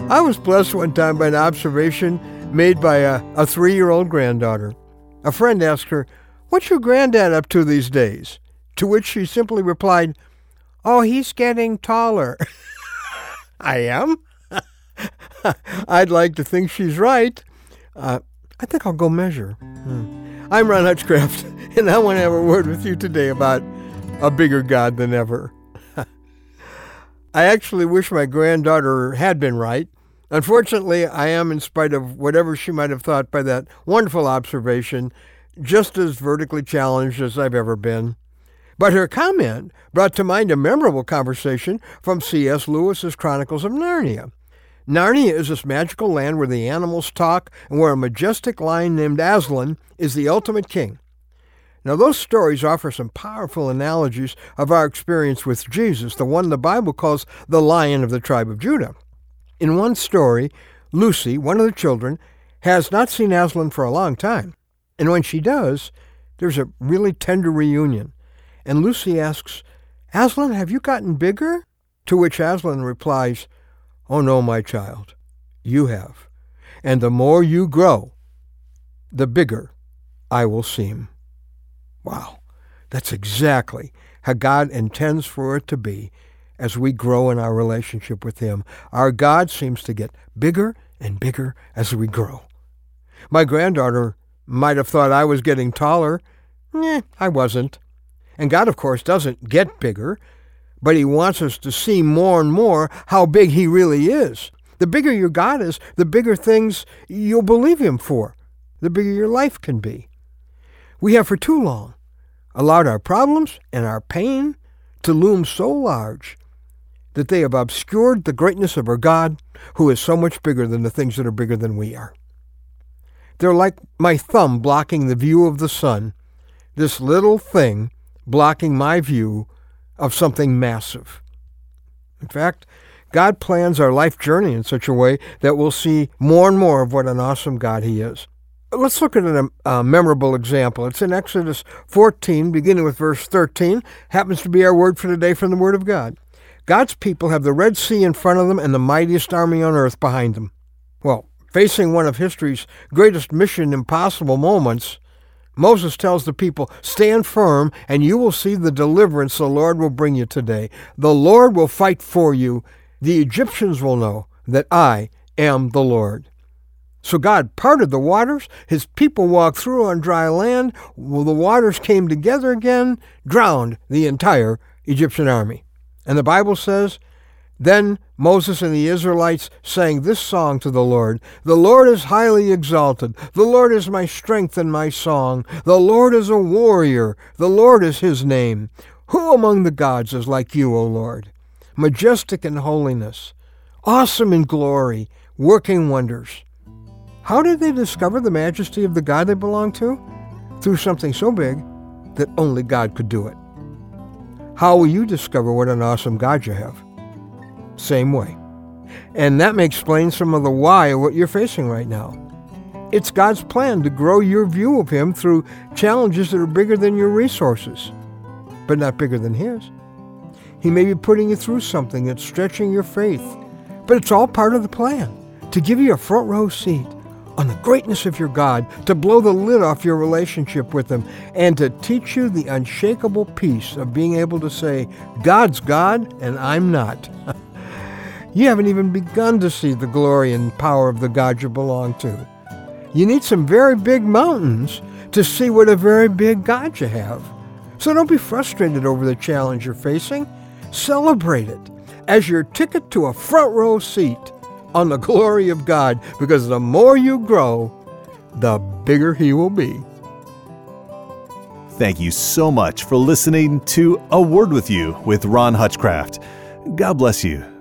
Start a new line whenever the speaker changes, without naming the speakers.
I was blessed one time by an observation made by a 3-year-old granddaughter. A friend asked her, "What's your granddad up to these days?" To which she simply replied, "Oh, he's getting taller." I am? I'd like to think she's right. I think I'll go measure. I'm Ron Hutchcraft, and I want to have a word with you today about a bigger God than ever. I actually wish my granddaughter had been right. Unfortunately, I am, in spite of whatever she might have thought by that wonderful observation, just as vertically challenged as I've ever been. But her comment brought to mind a memorable conversation from C.S. Lewis's Chronicles of Narnia. Narnia is this magical land where the animals talk and where a majestic lion named Aslan is the ultimate king. Now, those stories offer some powerful analogies of our experience with Jesus, the one the Bible calls the Lion of the tribe of Judah. In one story, Lucy, one of the children, has not seen Aslan for a long time. And when she does, there's a really tender reunion. And Lucy asks, "Aslan, have you gotten bigger?" To which Aslan replies, "Oh no, my child, you have. And the more you grow, the bigger I will seem." Wow, that's exactly how God intends for it to be as we grow in our relationship with Him. Our God seems to get bigger and bigger as we grow. My granddaughter might have thought I was getting taller. I wasn't. And God, of course, doesn't get bigger, but He wants us to see more and more how big He really is. The bigger your God is, the bigger things you'll believe Him for, the bigger your life can be. We have for too long allowed our problems and our pain to loom so large that they have obscured the greatness of our God, who is so much bigger than the things that are bigger than we are. They're like my thumb blocking the view of the sun, this little thing blocking my view of something massive. In fact, God plans our life journey in such a way that we'll see more and more of what an awesome God He is. Let's look at a memorable example. It's in Exodus 14, beginning with verse 13. Happens to be our word for today from the Word of God. God's people have the Red Sea in front of them and the mightiest army on earth behind them. Well, facing one of history's greatest mission impossible moments, Moses tells the people, "Stand firm, and you will see the deliverance the Lord will bring you today. The Lord will fight for you. The Egyptians will know that I am the Lord." So God parted the waters. His people walked through on dry land. Well, the waters came together again, drowned the entire Egyptian army. And the Bible says, "Then Moses and the Israelites sang this song to the Lord. The Lord is highly exalted. The Lord is my strength and my song. The Lord is a warrior. The Lord is His name. Who among the gods is like you, O Lord? Majestic in holiness, awesome in glory, working wonders." How did they discover the majesty of the God they belong to? Through something so big that only God could do it. How will you discover what an awesome God you have? Same way. And that may explain some of the why of what you're facing right now. It's God's plan to grow your view of Him through challenges that are bigger than your resources, but not bigger than His. He may be putting you through something that's stretching your faith, but it's all part of the plan to give you a front row seat on the greatness of your God, to blow the lid off your relationship with Him, and to teach you the unshakable peace of being able to say, "God's God and I'm not." You haven't even begun to see the glory and power of the God you belong to. You need some very big mountains to see what a very big God you have. So don't be frustrated over the challenge you're facing. Celebrate it as your ticket to a front row seat on the glory of God, because the more you grow, the bigger He will be.
Thank you so much for listening to A Word with You with Ron Hutchcraft. God bless you.